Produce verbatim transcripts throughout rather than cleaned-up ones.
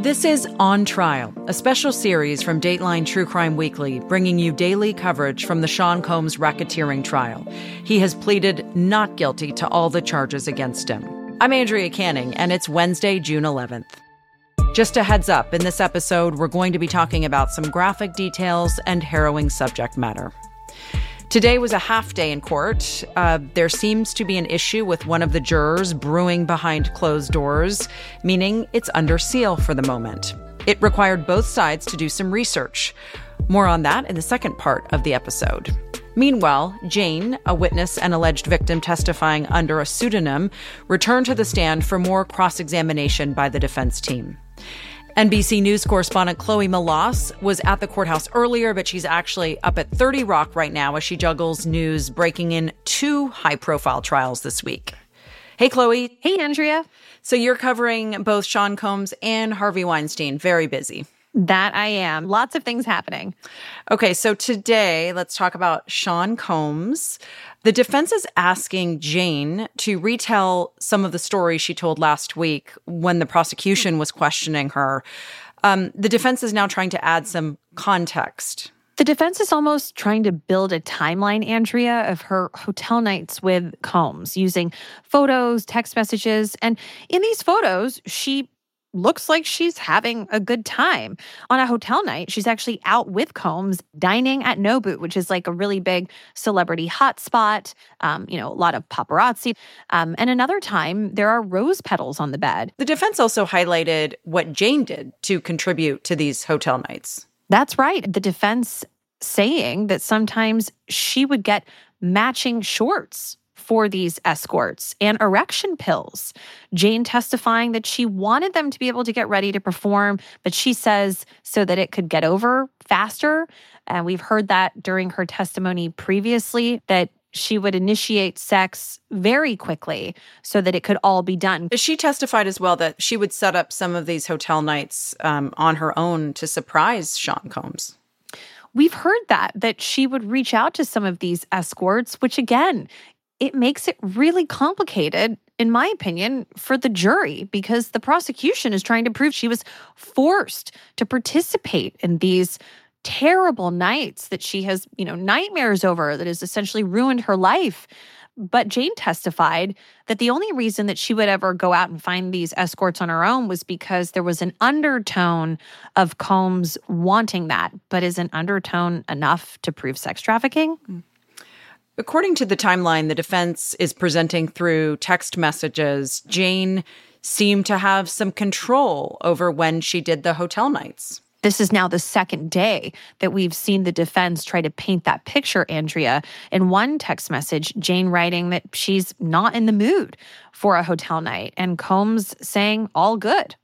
This is On Trial, a special series from Dateline True Crime Weekly, bringing you daily coverage from the Sean Combs racketeering trial. He has pleaded not guilty to all the charges against him. I'm Andrea Canning, and it's Wednesday, June eleventh. Just a heads up, in this episode, we're going to be talking about some graphic details and harrowing subject matter. Today was a half day in court. Uh, there seems to be an issue with one of the jurors brewing behind closed doors, meaning it's under seal for the moment. It required both sides to do some research. More on that in the second part of the episode. Meanwhile, Jane, a witness and alleged victim testifying under a pseudonym, returned to the stand for more cross-examination by the defense team. N B C News correspondent Chloe Melas was at the courthouse earlier, but she's actually up at thirty Rock right now as she juggles news breaking in two high-profile trials this week. Hey, Chloe. Hey, Andrea. So you're covering both Sean Combs and Harvey Weinstein. Very busy. That I am. Lots of things happening. Okay, so today, let's talk about Sean Combs. The defense is asking Jane to retell some of the stories she told last week when the prosecution was questioning her. Um, the defense is now trying to add some context. The defense is almost trying to build a timeline, Andrea, of her hotel nights with Combs, using photos, text messages. And in these photos, she looks like she's having a good time. On a hotel night, she's actually out with Combs dining at Nobu, which is like a really big celebrity hotspot, um, you know, a lot of paparazzi. Um, and another time, there are rose petals on the bed. The defense also highlighted what Jane did to contribute to these hotel nights. That's right. The defense saying that sometimes she would get matching shorts for these escorts and erection pills. Jane testifying that she wanted them to be able to get ready to perform, but she says so that it could get over faster. And we've heard that during her testimony previously, that she would initiate sex very quickly so that it could all be done. She testified as well that she would set up some of these hotel nights um, on her own to surprise Sean Combs. We've heard that, that she would reach out to some of these escorts, which again, it makes it really complicated, in my opinion, for the jury, because the prosecution is trying to prove she was forced to participate in these terrible nights that she has, you know, nightmares over, that has essentially ruined her life. But Jane testified that the only reason that she would ever go out and find these escorts on her own was because there was an undertone of Combs wanting that. But is an undertone enough to prove sex trafficking? Mm. According to the timeline the defense is presenting through text messages, Jane seemed to have some control over when she did the hotel nights. This is now the second day that we've seen the defense try to paint that picture, Andrea. In one text message, Jane writing that she's not in the mood for a hotel night, and Combs saying, all good.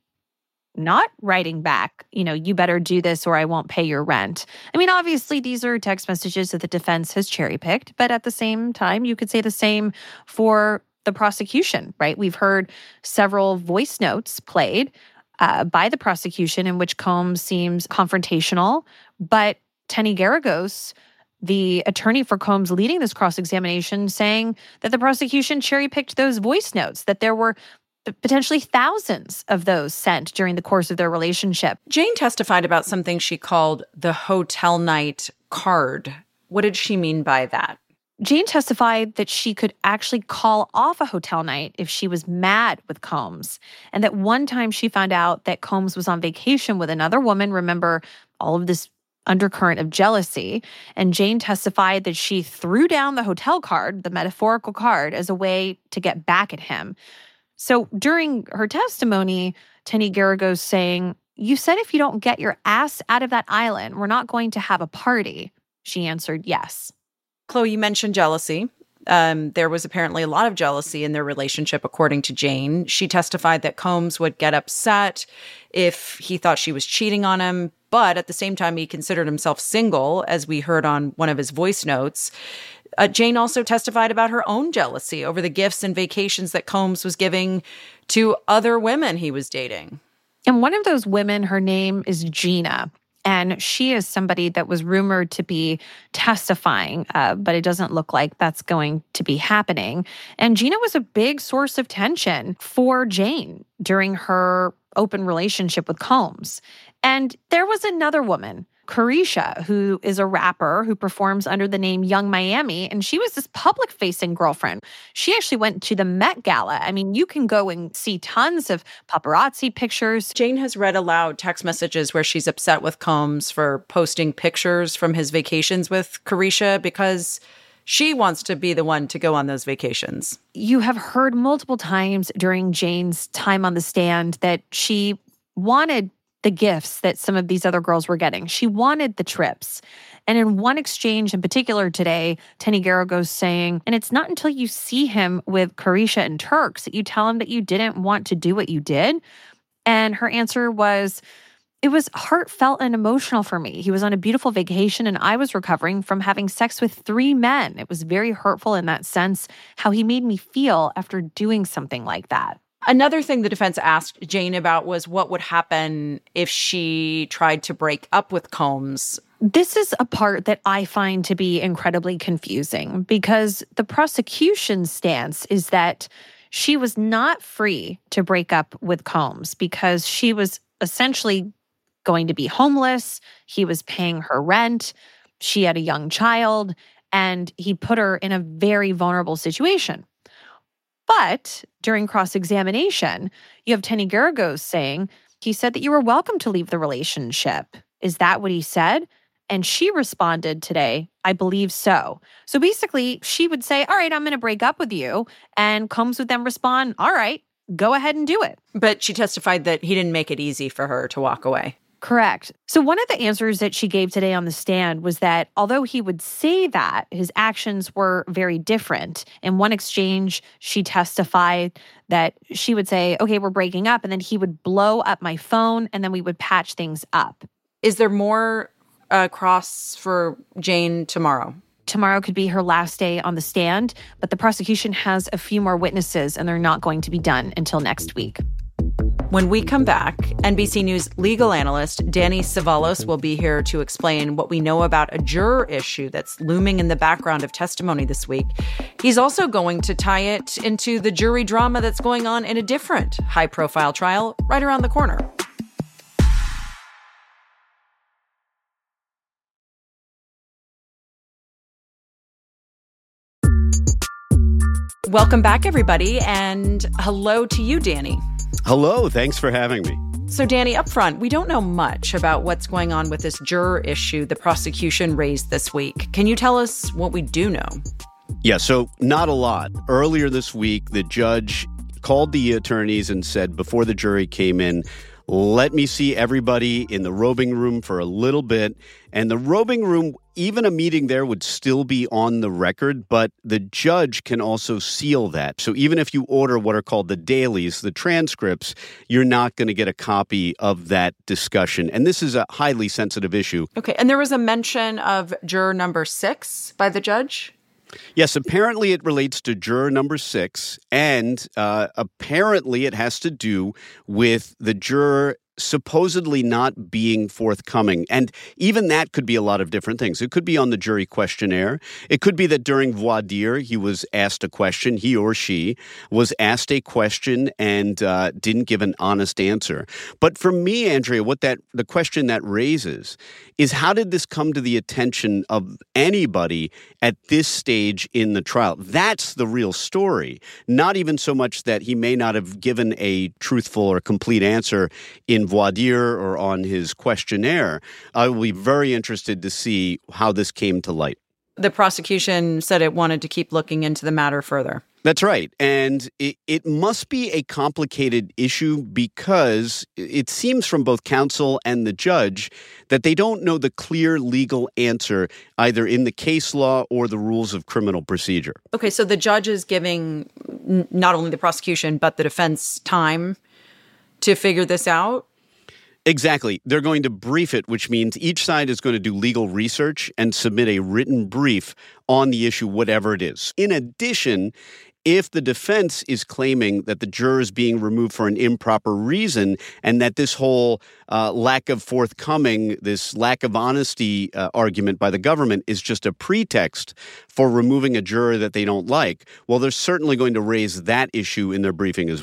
Not writing back, you know, you better do this or I won't pay your rent. I mean, obviously, these are text messages that the defense has cherry-picked, but at the same time, you could say the same for the prosecution, right? We've heard several voice notes played uh, by the prosecution in which Combs seems confrontational, but Tenny Garagos, the attorney for Combs leading this cross-examination, saying that the prosecution cherry-picked those voice notes, that there were potentially thousands of those sent during the course of their relationship. Jane testified about something she called the hotel night card. What did she mean by that? Jane testified that she could actually call off a hotel night if she was mad with Combs, and that one time she found out that Combs was on vacation with another woman. Remember all of this undercurrent of jealousy. And Jane testified that she threw down the hotel card, the metaphorical card, as a way to get back at him. So during her testimony, Tenny Garagos saying, you said if you don't get your ass out of that island, we're not going to have a party. She answered yes. Chloe, you mentioned jealousy. Um, there was apparently a lot of jealousy in their relationship, according to Jane. She testified that Combs would get upset if he thought she was cheating on him, but at the same time, he considered himself single, as we heard on one of his voice notes. Uh, Jane also testified about her own jealousy over the gifts and vacations that Combs was giving to other women he was dating. And one of those women, her name is Gina. And she is somebody that was rumored to be testifying, uh, but it doesn't look like that's going to be happening. And Gina was a big source of tension for Jane during her open relationship with Combs. And there was another woman, Caresha, who is a rapper who performs under the name Young Miami, and she was this public-facing girlfriend. She actually went to the Met Gala. I mean, you can go and see tons of paparazzi pictures. Jane has read aloud text messages where she's upset with Combs for posting pictures from his vacations with Caresha because she wants to be the one to go on those vacations. You have heard multiple times during Jane's time on the stand that she wanted the gifts that some of these other girls were getting. She wanted the trips. And in one exchange in particular today, Teni Geragos saying, and it's not until you see him with Caresha and Turks that you tell him that you didn't want to do what you did. And her answer was, it was heartfelt and emotional for me. He was on a beautiful vacation and I was recovering from having sex with three men. It was very hurtful in that sense, how he made me feel after doing something like that. Another thing the defense asked Jane about was what would happen if she tried to break up with Combs. This is a part that I find to be incredibly confusing because the prosecution's stance is that she was not free to break up with Combs because she was essentially going to be homeless. He was paying her rent. She had a young child, and he put her in a very vulnerable situation. But during cross-examination, you have Teni Geragos saying, he said that you were welcome to leave the relationship. Is that what he said? And she responded today, I believe so. So basically, she would say, all right, I'm going to break up with you. And Combs would then respond, all right, go ahead and do it. But she testified that he didn't make it easy for her to walk away. Correct. So one of the answers that she gave today on the stand was that although he would say that, his actions were very different. In one exchange, she testified that she would say, okay, we're breaking up, and then he would blow up my phone, and then we would patch things up. Is there more uh, cross for Jane tomorrow? Tomorrow could be her last day on the stand, but the prosecution has a few more witnesses, and they're not going to be done until next week. When we come back, N B C News legal analyst Danny Cevallos will be here to explain what we know about a juror issue that's looming in the background of testimony this week. He's also going to tie it into the jury drama that's going on in a different high-profile trial right around the corner. Welcome back, everybody, and hello to you, Danny. Hello, thanks for having me. So, Danny, up front, we don't know much about what's going on with this juror issue the prosecution raised this week. Can you tell us what we do know? Yeah, so not a lot. Earlier this week, the judge called the attorneys and said before the jury came in, let me see everybody in the robing room for a little bit. And the robing room, even a meeting there would still be on the record, but the judge can also seal that. So even if you order what are called the dailies, the transcripts, you're not going to get a copy of that discussion. And this is a highly sensitive issue. Okay, and there was a mention of juror number six by the judge? Yes, apparently it relates to juror number six, and uh, apparently it has to do with the juror supposedly not being forthcoming. And even that could be a lot of different things. It could be on the jury questionnaire. It could be that during voir dire, he was asked a question, he or she was asked a question and uh, didn't give an honest answer. But for me, Andrea, what that the question that raises is how did this come to the attention of anybody at this stage in the trial? That's the real story. Not even so much that he may not have given a truthful or complete answer in voir dire or on his questionnaire. I will be very interested to see how this came to light. The prosecution said it wanted to keep looking into the matter further. That's right. And it, it must be a complicated issue because it seems from both counsel and the judge that they don't know the clear legal answer either in the case law or the rules of criminal procedure. Okay, so the judge is giving n- not only the prosecution but the defense time to figure this out? Exactly. They're going to brief it, which means each side is going to do legal research and submit a written brief on the issue, whatever it is. In addition, if the defense is claiming that the juror is being removed for an improper reason and that this whole uh, lack of forthcoming, this lack of honesty uh, argument by the government is just a pretext for removing a juror that they don't like, well, they're certainly going to raise that issue in their briefing as well.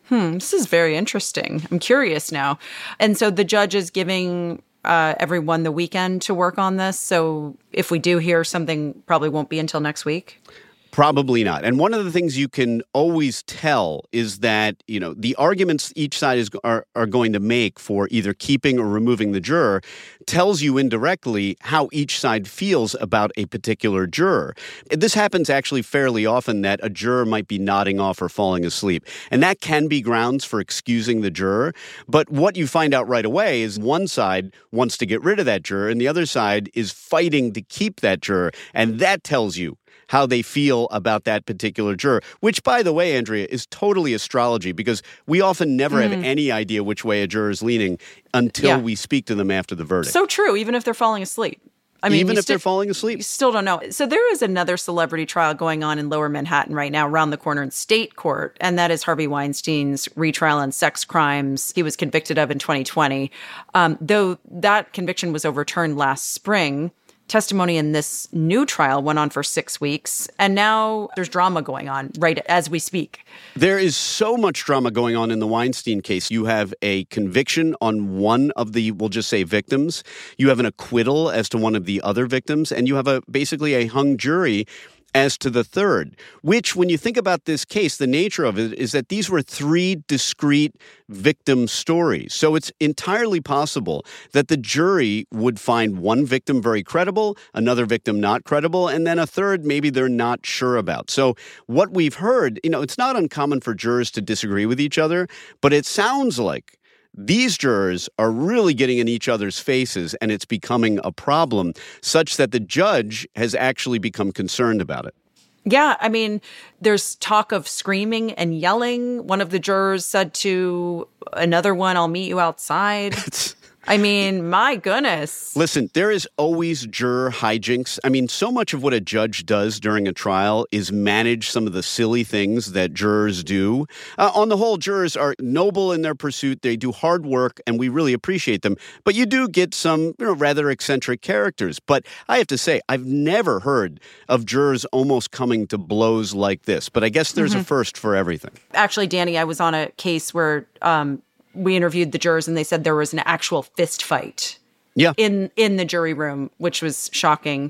Hmm, this is very interesting. I'm curious now. And so the judge is giving uh, everyone the weekend to work on this. So if we do hear something, probably won't be until next week. Probably not. And one of the things you can always tell is that, you know, the arguments each side is are, are going to make for either keeping or removing the juror tells you indirectly how each side feels about a particular juror. This happens actually fairly often, that a juror might be nodding off or falling asleep. And that can be grounds for excusing the juror. But what you find out right away is one side wants to get rid of that juror and the other side is fighting to keep that juror. And that tells you how they feel about that particular juror, which, by the way, Andrea, is totally astrology, because we often never mm. have any idea which way a juror is leaning until yeah. we speak to them after the verdict. So true, even if they're falling asleep. I mean, even if sti- they're falling asleep? You still don't know. So there is another celebrity trial going on in Lower Manhattan right now, around the corner in state court, and that is Harvey Weinstein's retrial on sex crimes he was convicted of in twenty twenty. Um, though that conviction was overturned last spring, testimony in this new trial went on for six weeks, and now there's drama going on right as we speak. There is so much drama going on in the Weinstein case. You have a conviction on one of the, we'll just say, victims. You have an acquittal as to one of the other victims, and you have a basically a hung jury as to the third, which, when you think about this case, the nature of it is that these were three discrete victim stories. So it's entirely possible that the jury would find one victim very credible, another victim not credible, and then a third maybe they're not sure about. So what we've heard, you know, it's not uncommon for jurors to disagree with each other, but it sounds like these jurors are really getting in each other's faces, and it's becoming a problem such that the judge has actually become concerned about it. Yeah, I mean, there's talk of screaming and yelling. One of the jurors said to another one, "I'll meet you outside." I mean, my goodness. Listen, there is always juror hijinks. I mean, so much of what a judge does during a trial is manage some of the silly things that jurors do. Uh, on the whole, jurors are noble in their pursuit. They do hard work, and we really appreciate them. But you do get some, you know, rather eccentric characters. But I have to say, I've never heard of jurors almost coming to blows like this. But I guess there's mm-hmm. a first for everything. Actually, Danny, I was on a case where um, we interviewed the jurors, and they said there was an actual fist fight yeah. in, in the jury room, which was shocking.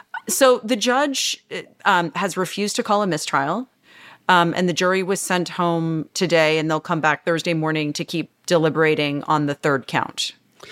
So the judge um, has refused to call a mistrial, um, and the jury was sent home today, and they'll come back Thursday morning to keep deliberating on the third count.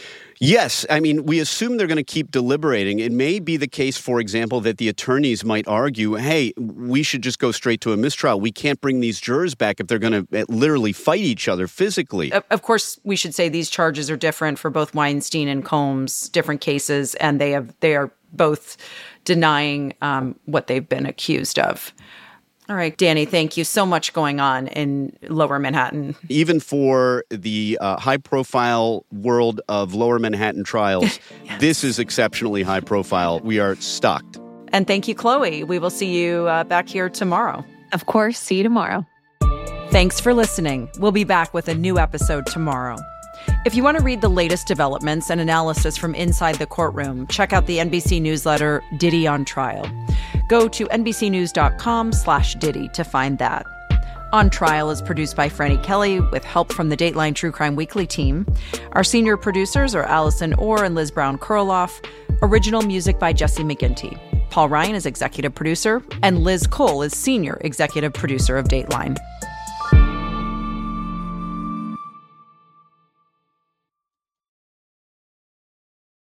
Yes. I mean, we assume they're going to keep deliberating. It may be the case, for example, that the attorneys might argue, hey, we should just go straight to a mistrial. We can't bring these jurors back if they're going to literally fight each other physically. Of course, we should say these charges are different for both Weinstein and Combs, different cases, and they have they are both denying um, what they've been accused of. All right, Danny, thank you. So much going on in Lower Manhattan. Even for the uh, high-profile world of Lower Manhattan trials, yes. This is exceptionally high-profile. We are stocked. And thank you, Chloe. We will see you uh, back here tomorrow. Of course. See you tomorrow. Thanks for listening. We'll be back with a new episode tomorrow. If you want to read the latest developments and analysis from inside the courtroom, check out the N B C newsletter, Diddy on Trial. Go to nbcnews.com slash Diddy to find that. On Trial is produced by Franny Kelly with help from the Dateline True Crime Weekly team. Our senior producers are Allison Orr and Liz Brown-Kurloff. Original music by Jesse McGinty. Paul Ryan is executive producer, and Liz Cole is senior executive producer of Dateline.